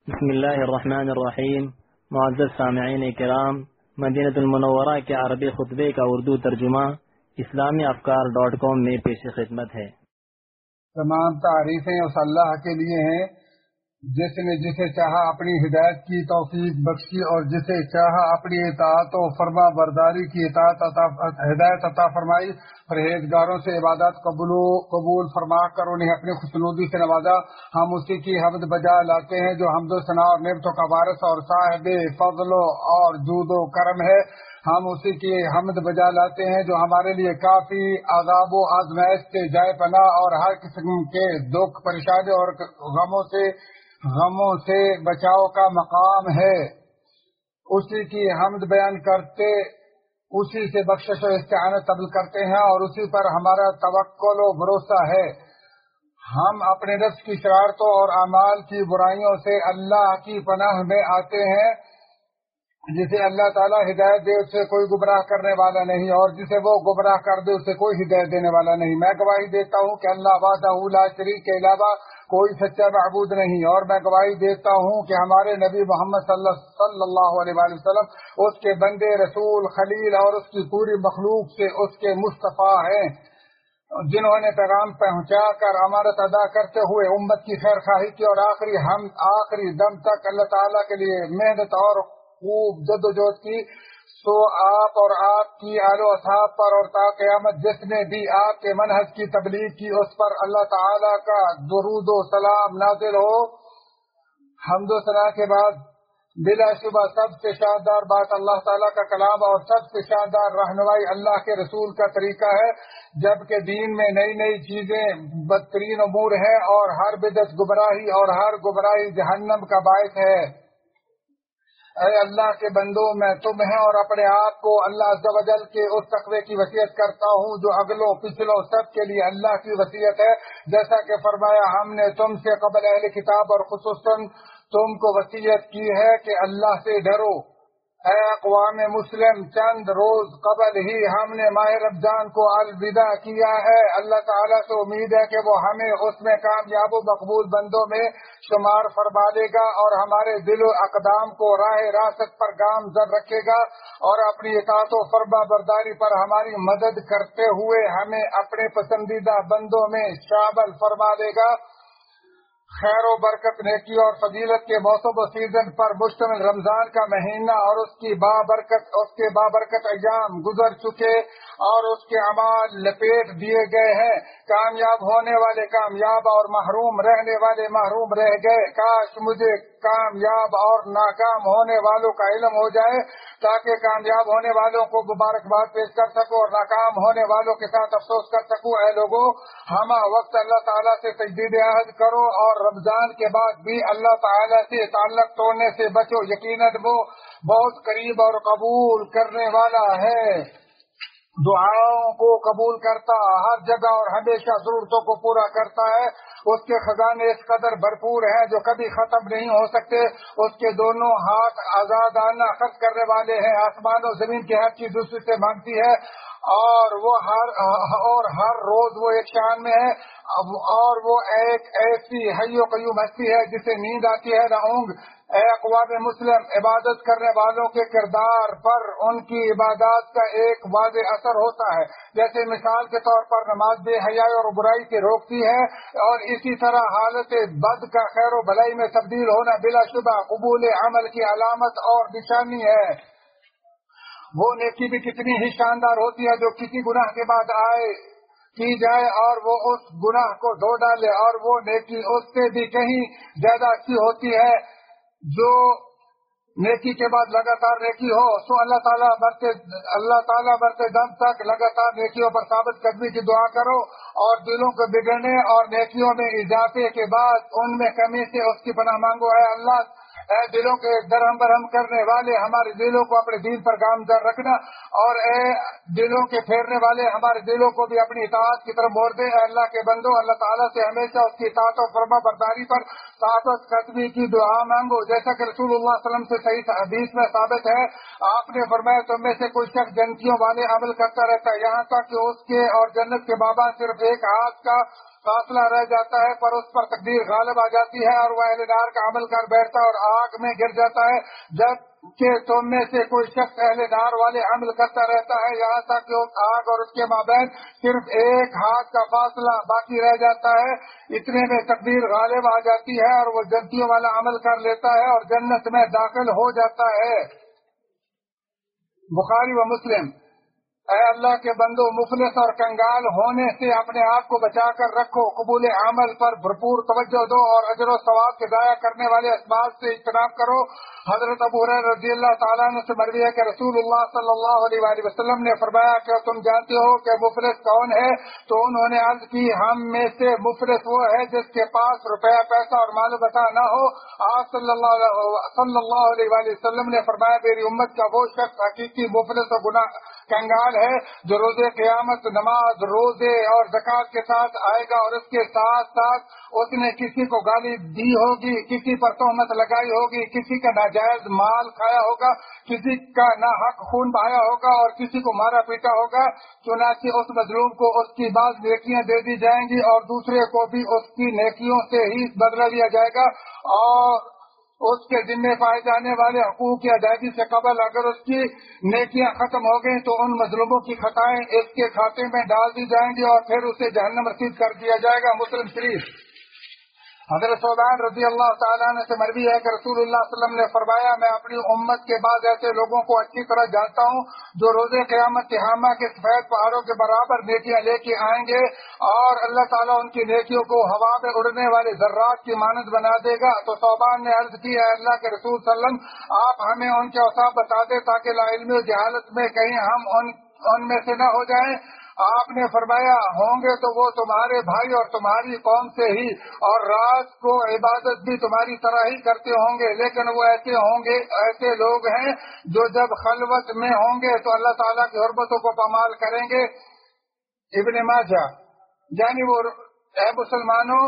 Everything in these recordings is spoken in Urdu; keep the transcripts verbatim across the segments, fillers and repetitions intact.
بسم اللہ الرحمن الرحیم۔ معزز سامعین کرام، مدینہ المنورہ کے عربی خطبے کا اردو ترجمہ اسلامی افکار ڈاٹ کام میں پیش خدمت ہے۔ تمام تعریفیں اس اللہ کے لیے ہیں جس نے جسے چاہا اپنی ہدایت کی توفیق بخشی اور جسے چاہا اپنی اطاعت و فرما برداری کی اطاعت عطا ہدایت عطا فرمائی۔ پرہیزگاروں سے عبادت قبول قبول فرما کر انہیں اپنی خوشنودی سے نوازا۔ ہم اسی کی حمد بجا لاتے ہیں جو حمد و ثنا اور نعمتوں کا وارث اور صاحب فضل اور جود و کرم ہے۔ ہم اسی کی حمد بجا لاتے ہیں جو ہمارے لیے کافی عذاب و آزمائش سے جائے پناہ اور ہر قسم کے دکھ پریشانی اور غموں سے غموں سے بچاؤ کا مقام ہے۔ اسی کی حمد بیان کرتے، اسی سے بخشش و استعانت طلب کرتے ہیں اور اسی پر ہمارا توکل و بھروسہ ہے۔ ہم اپنے نفس کی شرارتوں اور اعمال کی برائیوں سے اللہ کی پناہ میں آتے ہیں۔ جسے اللہ تعالیٰ ہدایت دے اسے کوئی گمراہ کرنے والا نہیں اور جسے وہ گمراہ کر دے اسے کوئی ہدایت دینے والا نہیں۔ میں گواہی دیتا ہوں کہ اللہ وحدہ لا شریک کے علاوہ کوئی سچا معبود نہیں، اور میں گواہی دیتا ہوں کہ ہمارے نبی محمد صلی اللہ علیہ وآلہ وسلم اس کے بندے، رسول، خلیل اور اس کی پوری مخلوق سے اس کے مصطفیٰ ہیں، جنہوں نے پیغام پہنچا کر امانت ادا کرتے ہوئے امت کی خیر خواہی کی اور آخری ہم آخری دم تک اللہ تعالیٰ کے لیے محنت اور خوب جد و جہد کی۔ سو آپ اور آپ کی آل و اصحاب پر اور تا قیامت جس نے بھی آپ کے منہج کی تبلیغ کی اس پر اللہ تعالیٰ کا درود و سلام نازل ہو۔ حمد و ثنا کے بعد بلا شبہ سب سے شاندار بات اللہ تعالیٰ کا کلام اور سب سے شاندار رہنمائی اللہ کے رسول کا طریقہ ہے، جبکہ دین میں نئی نئی چیزیں بدترین امور ہیں اور ہر بدعت گمراہی اور ہر گمراہی جہنم کا باعث ہے۔ اے اللہ کے بندوں، میں تمہیں اور اپنے آپ کو اللہ عز و جل کے اس تقوی کی وصیت کرتا ہوں جو اگلوں پچھلوں سب کے لیے اللہ کی وصیت ہے، جیسا کہ فرمایا ہم نے تم سے قبل اہل کتاب اور خصوصاً تم کو وصیت کی ہے کہ اللہ سے ڈرو۔ اے اقوام مسلم، چند روز قبل ہی ہم نے ماہ رمضان کو الوداع کیا ہے۔ اللہ تعالیٰ سے امید ہے کہ وہ ہمیں اس میں کامیاب و مقبول بندوں میں شمار فرما لے گا اور ہمارے دل و اقدام کو راہ راست پر گامزن رکھے گا اور اپنی اطاعت و فرما برداری پر ہماری مدد کرتے ہوئے ہمیں اپنے پسندیدہ بندوں میں شامل فرما لے گا۔ خیر و برکت، نیکی اور فضیلت کے موسم و سیزن پر مشتمل رمضان کا مہینہ اور اس کی بابرکت اس کے بابرکت ایام گزر چکے اور اس کے اعمال لپیٹ دیے گئے ہیں۔ کامیاب ہونے والے کامیاب اور محروم رہنے والے محروم رہ گئے۔ کاش مجھے کامیاب اور ناکام ہونے والوں کا علم ہو جائے تاکہ کامیاب ہونے والوں کو مبارکباد پیش کر سکوں اور ناکام ہونے والوں کے ساتھ افسوس کر سکوں۔ اے لوگوں، ہمہ وقت اللہ تعالیٰ سے تجدید عہد کرو اور رمضان کے بعد بھی اللہ تعالیٰ سے تعلق توڑنے سے بچو، یقیناً وہ بہت قریب اور قبول کرنے والا ہے، دعاؤں کو قبول کرتا، ہر جگہ اور ہمیشہ ضرورتوں کو پورا کرتا ہے۔ اس کے خزانے اس قدر بھرپور ہیں جو کبھی ختم نہیں ہو سکتے۔ اس کے دونوں ہاتھ آزادانہ خرچ کرنے والے ہیں، آسمان و زمین کی ہر چیز دوسرے سے مانگتی ہے اور وہ ہر اور ہر روز وہ ایک شان میں ہے اور وہ ایک ایسی حی و قیوم ہستی ہے جسے نیند آتی ہے نہ اونگ۔ اے اقوام مسلم، عبادت کرنے والوں کے کردار پر ان کی عبادات کا ایک واضح اثر ہوتا ہے، جیسے مثال کے طور پر نماز بے حیائی اور برائی سے روکتی ہے اور اسی طرح حالت بد کا خیر و بھلائی میں تبدیل ہونا بلا شبہ قبول عمل کی علامت اور نشانی ہے۔ وہ نیکی بھی کتنی ہی شاندار ہوتی ہے جو کسی گناہ کے بعد آئے کی جائے اور وہ اس گناہ کو دھو ڈالے، اور وہ نیکی اس سے بھی کہیں زیادہ اچھی ہوتی ہے جو نیکی کے بعد لگاتار نیکی ہو۔ سو اللہ تعالیٰ برتے اللہ تعالیٰ برتے دم تک لگاتار نیکیوں پر ثابت قدمی کی دعا کرو اور دلوں کو بگڑنے اور نیکیوں میں اضافے کے بعد ان میں کمی سے اس کی پناہ مانگو۔ اے اللہ، اے دلوں کے درہم برہم کرنے والے، ہمارے دلوں کو اپنے دین پر گامزن رکھنا، اور اے دلوں کے پھیرنے والے، ہمارے دلوں کو بھی اپنی اطاعت کی طرف موڑ دے۔ اے اللہ کے بندو، اللہ تعالیٰ سے ہمیشہ اس کی اطاعت و فرما برداری پر ثابت قدمی کی دعا مانگو، جیسا کہ رسول اللہ صلی اللہ علیہ وسلم سے صحیح حدیث میں ثابت ہے۔ آپ نے فرمایا تم میں سے کوئی شخص جنتیوں والے عمل کرتا رہتا ہے یہاں تک کہ اس کے اور جنت کے بابا صرف ایک ہاتھ کا فاصلہ رہ جاتا ہے پر اس پر تقدیر غالب آ جاتی ہے اور وہ اہل نار کا عمل کر بیٹھتا ہے اور آگ میں گر جاتا ہے، جب کہ تم میں سے کوئی شخص اہل نار والے عمل کرتا رہتا ہے یہاں تک کہ آگ اور اس کے مابین صرف ایک ہاتھ کا فاصلہ باقی رہ جاتا ہے، اتنے میں تقدیر غالب آ جاتی ہے اور وہ جنتیوں والا عمل کر لیتا ہے اور جنت میں داخل ہو جاتا ہے۔ بخاری و مسلم۔ اے اللہ کے بندو، مفلس اور کنگال ہونے سے اپنے آپ کو بچا کر رکھو، قبول عمل پر بھرپور توجہ دو اور اجر و ثواب کے ضائع کرنے والے اسباب سے اجتناب کرو۔ حضرت ابو ہریرہ رضی اللہ تعالیٰ عنہ سے مروی ہے کہ رسول اللہ صلی اللہ علیہ وآلہ وسلم نے فرمایا کہ تم جانتے ہو کہ مفلس کون ہے؟ تو انہوں نے عرض کی، ہم میں سے مفلس وہ ہے جس کے پاس روپیہ پیسہ اور مال و متاع نہ ہو۔ آپ صلی اللہ صلی اللہ علیہ وآلہ وسلم نے فرمایا، میری امت کا وہ شخص حقیقی مفلس و گناہ کنگال ہے جو روزے قیامت نماز روزے اور زکوٰۃ کے ساتھ آئے گا اور اس کے ساتھ ساتھ اس نے کسی کو گالی دی ہوگی، کسی پر تہمت لگائی ہوگی، کسی کا ناجائز مال کھایا ہوگا، کسی کا ناحق خون بہایا ہوگا اور کسی کو مارا پیٹا ہوگا۔ چنانچہ اس مظلوم کو اس کی بعض نیکیاں دے دی جائیں گی اور دوسرے کو بھی اس کی نیکیوں سے ہی بدلہ دیا جائے گا، اور اس کے ذمہ پائے جانے والے حقوق کی ادائیگی سے قبل اگر اس کی نیکیاں ختم ہو گئیں تو ان مظلوموں کی خطائیں اس کے کھاتے میں ڈال دی جائیں گی اور پھر اسے جہنم رسید کر دیا جائے گا۔ مسلم شریف۔ حضرت ثوبان رضی اللہ تعالیٰ عنہ سے مروی ہے کہ رسول اللہ صلی اللہ علیہ وسلم نے فرمایا، میں اپنی امت کے بعد ایسے لوگوں کو اچھی طرح جانتا ہوں جو روزے قیامت تہامہ کے سفید پہاڑوں کے برابر نیکیاں لے کے آئیں گے اور اللہ تعالیٰ ان کی نیکیوں کو ہوا میں اڑنے والے ذرات کی مانند بنا دے گا۔ تو ثوبان نے عرض کی، اے اللہ کے رسول صلی اللہ علیہ وسلم، آپ ہمیں ان کے اوصاف بتا دیں تاکہ لا علمی و جہالت میں کہیں ہم ان ان میں سے نہ ہو جائیں۔ آپ نے فرمایا، ہوں گے تو وہ تمہارے بھائی اور تمہاری قوم سے ہی، اور رات کو عبادت بھی تمہاری طرح ہی کرتے ہوں گے، لیکن وہ ایسے ہوں گے ایسے لوگ ہیں جو جب خلوت میں ہوں گے تو اللہ تعالیٰ کی حرمتوں کو پامال کریں گے۔ ابن ماجہ۔ یعنی وہ اے مسلمانوں،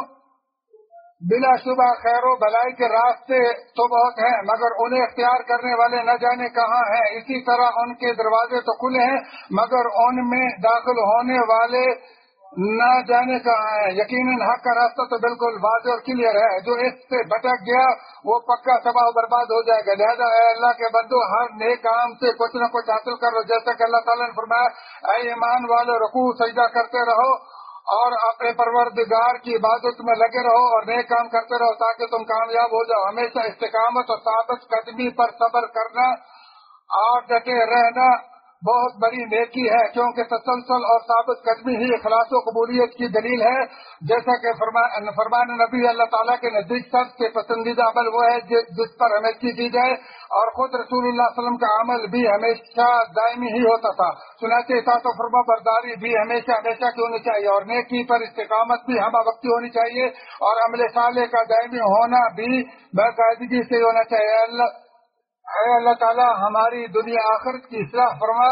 بلا شبہ خیر و بلائی کے راستے تو بہت ہیں مگر انہیں اختیار کرنے والے نہ جانے کہاں ہیں، اسی طرح ان کے دروازے تو کھلے ہیں مگر ان میں داخل ہونے والے نہ جانے کہاں ہیں۔ یقیناً حق کا راستہ تو بالکل واضح اور کلیئر ہے، جو اس سے بھٹک گیا وہ پکا تباہ و برباد ہو جائے گا۔ لہذا اے اللہ کے بندو، ہر نیک کام سے کچھ نہ کچھ حاصل کرو، جیسا کہ اللہ تعالیٰ نے فرمایا، اے ایمان والے رکوع سجدہ کرتے رہو اور اپنے پروردگار کی عبادت میں لگے رہو اور نیک کام کرتے رہو تاکہ تم کامیاب ہو جاؤ۔ ہمیشہ استقامت اور ثابت قدمی پر صبر کرنا اور ڈٹے رہنا بہت بڑی نیکی ہے، کیونکہ تسلسل اور ثابت قدمی ہی اخلاص و قبولیت کی دلیل ہے۔ جیسا کہ فرمان نبی اللہ تعالیٰ کے نزدیک سب سے پسندیدہ عمل وہ ہے جس پر ہمیشہ کی جائے، اور خود رسول اللہ صلی اللہ علیہ وسلم کا عمل بھی ہمیشہ دائمی ہی ہوتا تھا۔ چنانچہ اطاعت و فرما برداری بھی ہمیشہ ہمیشہ کی ہونی چاہیے، اور نیکی پر استقامت بھی ہمہ وقتی ہونی چاہیے، اور عمل صالح کا دائمی ہونا بھی باقاعدگی سے ہونا چاہیے۔ اللہ اے اللہ تعالیٰ ہماری دنیا آخرت کی اصلاح فرما،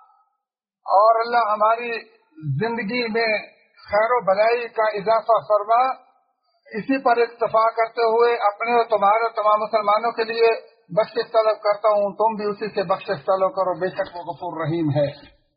اور اللہ ہماری زندگی میں خیر و بھلائی کا اضافہ فرما۔ اسی پر اکتفا کرتے ہوئے اپنے اور تمہارے تمام مسلمانوں کے لیے بخشش طلب کرتا ہوں، تم بھی اسی سے بخشش طلب کرو، بے شک وہ غفور رحیم ہے۔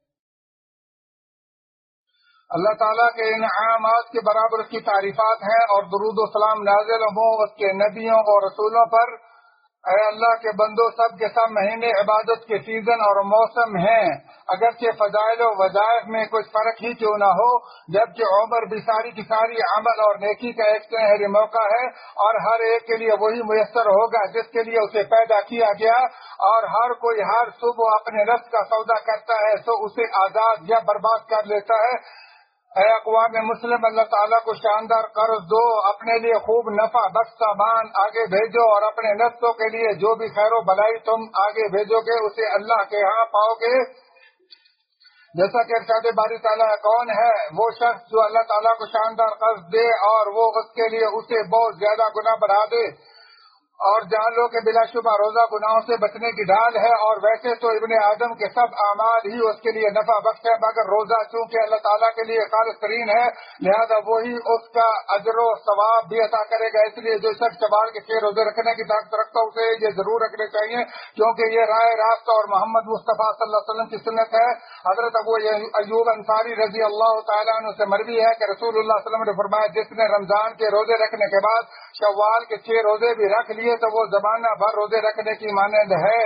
اللہ تعالیٰ کے انعامات کے برابر اس کی تعریفات ہیں، اور درود و سلام نازل ہوں اس کے نبیوں اور رسولوں پر۔ اے اللہ کے بندو، سب کے سب مہینے عبادت کے سیزن اور موسم ہیں، اگرچہ فضائل و وظائف میں کچھ فرق ہی کیوں نہ ہو، جبکہ عمر بھی ساری کی ساری عمل اور نیکی کا ایک سنہری موقع ہے، اور ہر ایک کے لیے وہی میسر ہوگا جس کے لیے اسے پیدا کیا گیا، اور ہر کوئی ہر صبح اپنے نفس کا سودا کرتا ہے تو اسے آزاد یا برباد کر لیتا ہے۔ اے اقوام مسلم، اللہ تعالیٰ کو شاندار قرض دو، اپنے لیے خوب نفع بخش سامان آگے بھیجو، اور اپنے نفسوں کے لیے جو بھی خیر و بھلائی تم آگے بھیجو گے اسے اللہ کے ہاں پاؤ گے۔ جیسا کہ ارشاد باری تعالیٰ کون ہے وہ شخص جو اللہ تعالیٰ کو شاندار قرض دے اور وہ اس کے لیے اسے بہت زیادہ گناہ بڑھا دے، اور جان لو کہ بلا شبہ روزہ گناہوں سے بچنے کی ڈھال ہے، اور ویسے تو ابن آدم کے سب اعمال ہی اس کے لیے نفع بخش ہے، مگر روزہ چونکہ اللہ تعالیٰ کے لیے خالص ترین ہے، لہذا وہی اس کا اجر و ثواب بھی عطا کرے گا۔ اس لیے جو شخص شوال کے چھ روزے رکھنے کی طاقت رکھتا ہے اسے یہ ضرور رکھنے چاہیے، کیونکہ یہ رائے راست اور محمد مصطفیٰ صلی اللہ علیہ وسلم کی سنت ہے۔ حضرت ابو ایوب انصاری رضی اللہ تعالیٰ عنہ سے مروی ہے کہ رسول اللہ صلی اللہ علیہ وسلم نے فرمایا، جس نے رمضان کے روزے رکھنے کے بعد شوال کے چھ روزے بھی رکھ لیے تو وہ زمانہ بھر روزے رکھنے کی مانند ہے۔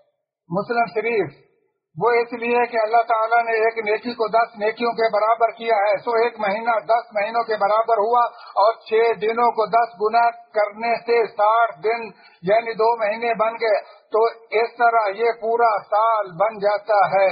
مسلم شریف۔ وہ اس لیے کہ اللہ تعالیٰ نے ایک نیکی کو دس نیکیوں کے برابر کیا ہے، سو ایک مہینہ دس مہینوں کے برابر ہوا، اور چھ دنوں کو دس گنا کرنے سے ساٹھ دن یعنی دو مہینے بن گئے، تو اس طرح یہ پورا سال بن جاتا ہے۔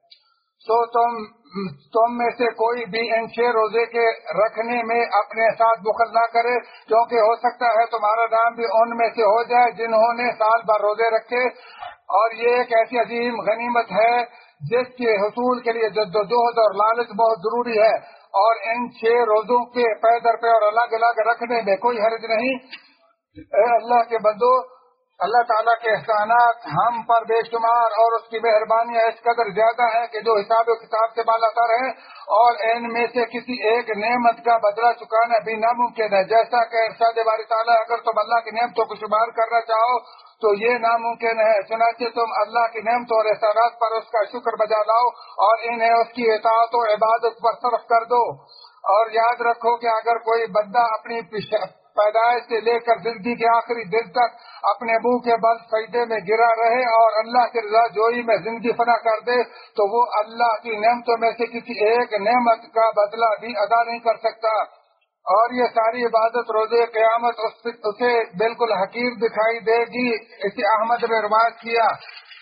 سو تم تم میں سے کوئی بھی ان چھ روزے کے رکھنے میں اپنے ساتھ بخل نہ کرے، کیونکہ ہو سکتا ہے تمہارا نام بھی ان میں سے ہو جائے جنہوں نے سال بھر روزے رکھے، اور یہ ایک ایسی عظیم غنیمت ہے جس کے حصول کے لیے جدوجہد اور لالچ بہت ضروری ہے، اور ان چھ روزوں کے پے در پہ اور الگ الگ رکھنے میں کوئی حرج نہیں۔ اے اللہ کے بندو، اللہ تعالیٰ کے احسانات ہم پر بے شمار، اور اس کی مہربانیاں اس قدر زیادہ ہیں کہ جو حساب و کتاب سے بالا تر ہیں، اور ان میں سے کسی ایک نعمت کا بدلہ چکانا بھی ناممکن ہے۔ جیسا کہ ارشاد باری تعالیٰ، اگر تم اللہ کی نعمتوں کو شمار کرنا چاہو تو یہ ناممکن ہے، چنانچہ تم اللہ کی نعمتوں اور احسانات پر اس کا شکر بجا لاؤ اور انہیں اس کی اطاعت و عبادت پر صرف کر دو۔ اور یاد رکھو کہ اگر کوئی بندہ اپنی پیدائش سے لے کر زندگی کے آخری دن تک اپنے منہ کے بل سجدے میں گرا رہے اور اللہ کی رضا جوئی میں زندگی فنا کر دے، تو وہ اللہ کی نعمتوں میں سے کسی ایک نعمت کا بدلہ بھی ادا نہیں کر سکتا، اور یہ ساری عبادت روزے قیامت اسے بالکل حقیر دکھائی دے گی۔ اسے احمد نے روایت کیا۔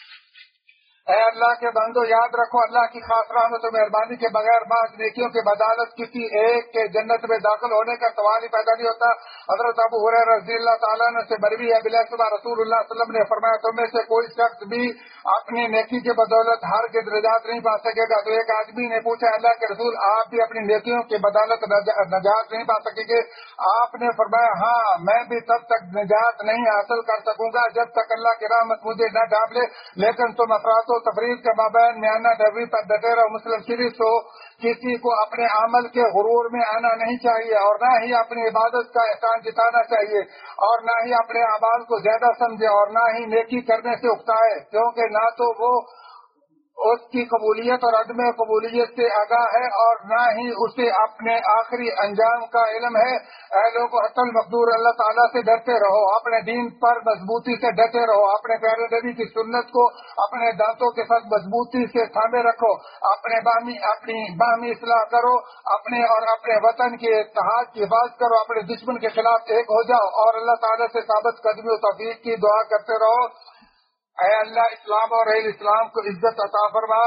اے اللہ کے بندو، یاد رکھو اللہ کی خاص رحمت و مہربانی کے بغیر بعض نیکیوں کے بدالت کسی ایک کے جنت میں داخل ہونے کا سوال ہی پیدا نہیں ہوتا۔ حضرت ابو ہریرہ رضی اللہ تعالیٰ عنہ سے مروی ہے، بلا شبہ رسول اللہ صلی اللہ علیہ وسلم نے فرمایا، تم میں سے کوئی شخص بھی اپنی نیکی کی بدولت ہرگز نجات نہیں پا سکے گا۔ تو ایک آدمی نے پوچھا، اللہ کے رسول، آپ بھی اپنی نیکیوں کی بدولت نجات نہیں پا سکیں گے؟ آپ نے فرمایا، ہاں، میں بھی تب تک نجات نہیں حاصل کر سکوں گا جب تک اللہ کی رحمت مجھے نہ ڈھانپ لے، لیکن تم افراد تفریح کے مابین میانہ ڈبری پر ڈٹے رہو۔ مسلم شریف۔ تو کسی کو اپنے عمل کے غرور میں آنا نہیں چاہیے، اور نہ ہی اپنی عبادت کا احسان جتانا چاہیے، اور نہ ہی اپنے اعمال کو زیادہ سمجھے، اور نہ ہی نیکی کرنے سے اکتائے، کیونکہ نہ تو وہ اس کی قبولیت اور عدم قبولیت سے آگاہ ہے، اور نہ ہی اسے اپنے آخری انجام کا علم ہے۔ اے لوگوں، حتی المقدور اللہ تعالیٰ سے ڈرتے رہو، اپنے دین پر مضبوطی سے ڈٹے رہو، اپنے پیارے نبی کی سنت کو اپنے دانتوں کے ساتھ مضبوطی سے تھامے رکھو، اپنے باہمی اپنی باہمی اصلاح کرو، اپنے اور اپنے وطن کے اتحاد کی حفاظت کرو، اپنے دشمن کے خلاف ایک ہو جاؤ، اور اللہ تعالیٰ سے ثابت قدمی و توفیق کی دعا کرتے رہو۔ اے اللہ، اسلام اور اہل اسلام کو عزت عطا فرما،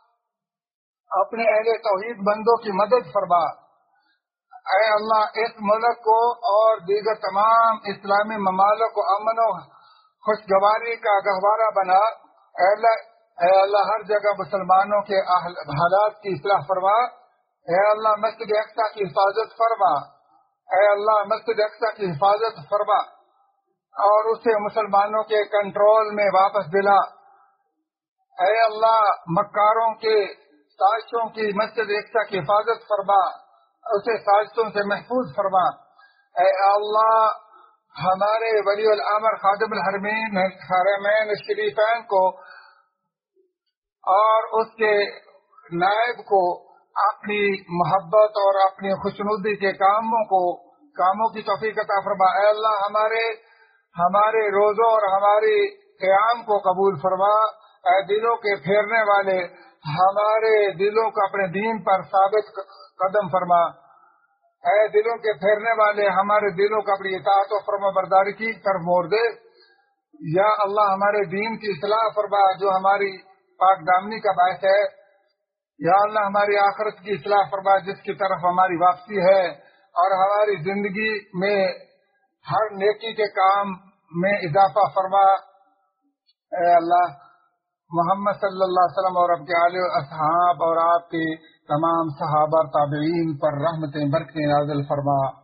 اپنے اہل توحید بندوں کی مدد فرما۔ اے اللہ، اس ملک کو اور دیگر تمام اسلامی ممالک کو امن و خوشگواری کا گہوارہ بنا۔ اے اللہ اے اللہ ہر جگہ مسلمانوں کے حالات کی اصلاح فرما۔ اے اللہ، مسجد اقصی کی حفاظت فرما۔ اے اللہ، مسجد اقصی کی حفاظت فرما اور اسے مسلمانوں کے کنٹرول میں واپس دلا۔ اے اللہ، مکاروں کے سازشوں کی مسجد اقصی کی حفاظت فرما، اسے سازشوں سے محفوظ فرما۔ اے اللہ، ہمارے ولی الامر خادم الحرمین حرمین الشریفین کو اور اس کے نائب کو اپنی محبت اور اپنی خوشنودی کے کاموں کو کاموں کی توفیق عطا فرما۔ اے اللہ، ہمارے ہمارے روزوں اور ہماری قیام کو قبول فرما۔ اے دلوں کے پھیرنے والے، ہمارے دلوں کو اپنے دین پر ثابت قدم فرما۔ اے دلوں کے پھیرنے والے، ہمارے دلوں کو اپنی اطاعت و فرما برداری کی طرف موڑ دے۔ یا اللہ، ہمارے دین کی اصلاح فرما جو ہماری پاک دامنی کا باعث ہے۔ یا اللہ، ہماری آخرت کی اصلاح فرما جس کی طرف ہماری واپسی ہے، اور ہماری زندگی میں ہر نیکی کے کام میں اضافہ فرما۔ اے اللہ، محمد صلی اللہ علیہ وسلم اور آپ کے آل و اصحاب اور آپ کے تمام صحابہ تابعین پر رحمتیں برکتیں نازل فرما۔